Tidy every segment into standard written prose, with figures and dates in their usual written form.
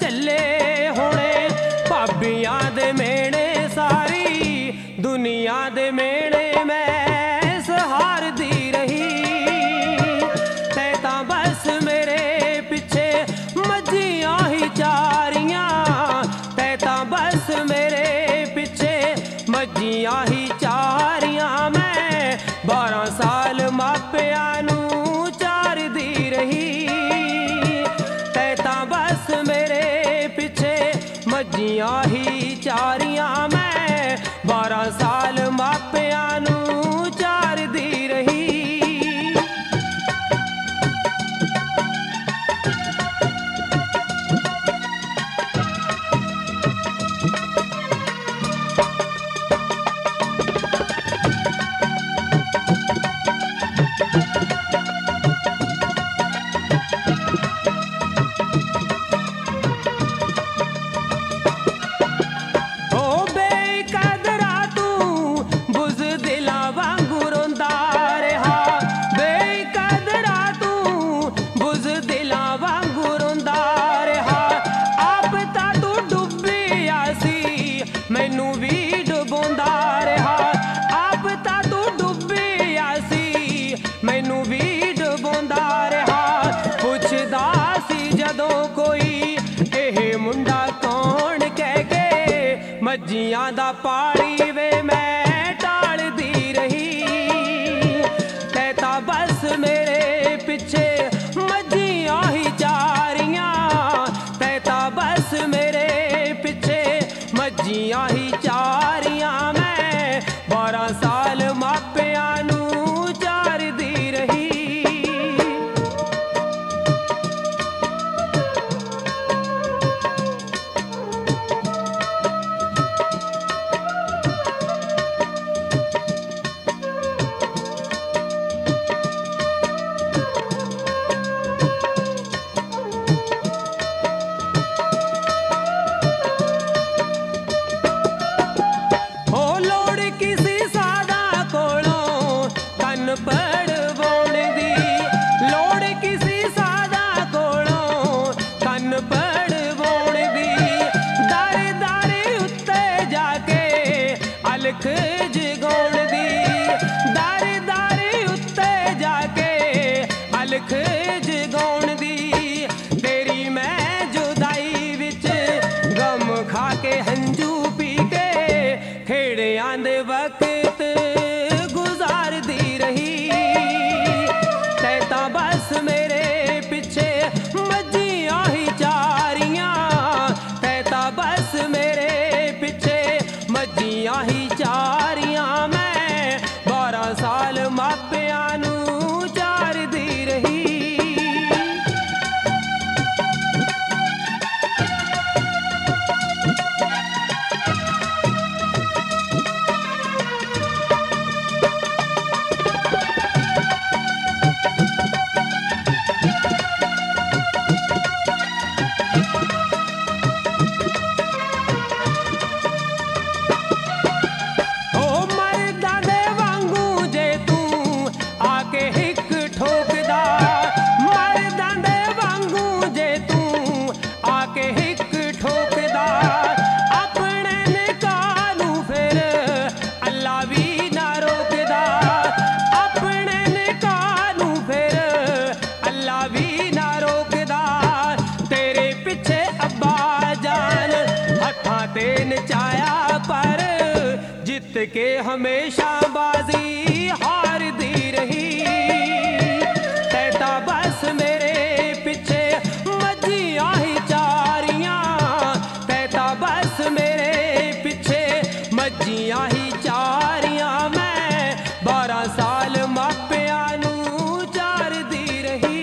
ਚੱਲੇ ਹੋਣੇ, ਭਾਬੀਆਂ ਦੇ ਮੇਣੇ ਸਾਰੀ ਦੁਨੀਆ ਦੇ ਮੇਣੇ ਮੈਂ ਸਹਾਰਦੀ ਰਹੀ। ਤੈ ਤਾਂ ਬਸ ਮੇਰੇ ਪਿੱਛੇ ਮੱਝੀਆਂ ਹੀ ਚਾਰੀਆਂ, ਤੈ ਤਾਂ ਬਸ ਮੇਰੇ ਪਿੱਛੇ ਮੱਝੀਆਂ ਹੀ ਚਾਰੀਆਂ। ਮੈਂ 12 ਸਾਲ ਮਾਪਿਆਂ ਨੂੰ ਚਾਰਦੀ ਰਹੀ, ਤੈ ਤਾਂ ਬਸ ਮੇਰੇ ਪਿੱਛੇ ਮੱਝੀਆਂ ਹੀ ਚਾਰੀਆਂ। ਮੈਂ 12 ਸਾਲ ਮਾਪਿਆਂ ਨੂੰ ਚਾਰਦੀ ਰਹੀ। ਮੈਨੂੰ ਵੀ ਡੁਬੋਂਦਾ ਰਿਹਾ, ਆਪ ਤਾਂ ਤੂੰ ਡੁੱਬਿਆ ਸੀ, ਮੈਨੂੰ ਵੀ ਡੁਬੋਂਦਾ ਰਿਹਾ। ਪੁੱਛਦਾ ਸੀ ਜਦੋਂ ਕੋਈ ਇਹ ਮੁੰਡਾ ਕੌਣ, ਕਹਿ ਕੇ ਮੱਝੀਆਂ ਦਾ ਪਾਲੀ ਵੇ ਮੈਂ ਟਾਲਦੀ ਰਹੀ। ਤੈ ਤਾਂ ਬਸ ਮੇਰੇ ਪਿੱਛੇ ਮੱਝੀਆਂ ਹੀ ਚਾਰੀਆਂ, ਤੈ ਤਾਂ ਬਸ ਮੇਰੇ ਪਿੱਛੇ ਮੱਝੀਆਂ ਹੀ ਚਾਰੀਆਂ। ਮੈਂ 12 ਸਾਲ ਮਾਪਿਆਂ ਨੂੰ ਚਾਰਦੀ ਰਹੀ। ਪੜਵਾਉਣ ਦੀ ਲੋੜ ਕਿਸੇ ਸਾਦਾ ਕੋਲੋਂ, ਕੰਨ ਪੜਵਾਉਣ ਦੀ। ਦਰ ਦਰ ਉੱਤੇ ਜਾ ਕੇ ਅਲਖ ਜਗਾਉਣ ਦੀ, ਦਰ ਦਰ ਉੱਤੇ ਜਾ ਕੇ ਅਲਖ ਜਗਾਉਣ ਦੀ। ਤੇਰੀ ਮੈਂ ਜੁਦਾਈ ਵਿੱਚ ਗਮ ਖਾ ਕੇ ਹੰਝੂ ਪੀ ਕੇ ਖੇੜਿਆਂ ਦੇ ਵਕਤ ਗੁਜ਼ਾਰਦੀ ਰਹੀ। ਤੈ ਤਾਂ ਬਸ ਮੇਰੇ ਪਿੱਛੇ ਮੱਝੀਆਂ ਹੀ ਚਾਰੀਆਂ, ਤੈ ਤਾਂ ਬਸ ਮੇਰੇ ਪਿੱਛੇ ਮੱਝੀਆਂ ਹੀ ਚਾਰੀਆਂ। ਮੈਂ 12 ਸਾਲ ਮਾਪਿਆਂ ਨੂੰ ਚਾਰਦੀ ਰਹੀ। ਤੇ ਨਚਾਇਆ ਪਰ ਜਿੱਤ ਕੇ ਹਮੇਸ਼ਾ ਬਾਜ਼ੀ ਹਾਰਦੀ ਰਹੀ। ਤੈ ਤਾਂ ਬਸ ਮੇਰੇ ਪਿੱਛੇ ਮੱਝੀਆਂ ਹੀ ਚਾਰੀਆਂ, ਤੈ ਤਾਂ ਬਸ ਮੇਰੇ ਪਿੱਛੇ ਮੱਝੀਆਂ ਹੀ ਚਾਰੀਆਂ। ਮੈਂ 12 ਸਾਲ ਮਾਪਿਆਂ ਨੂੰ ਚਾਰਦੀ ਰਹੀ।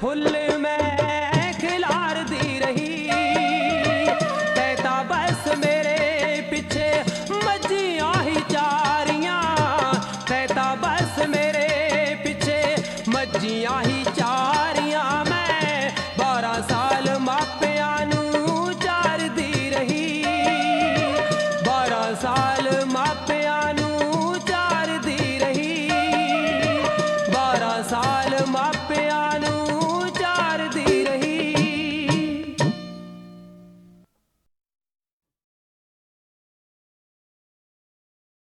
फुल्ल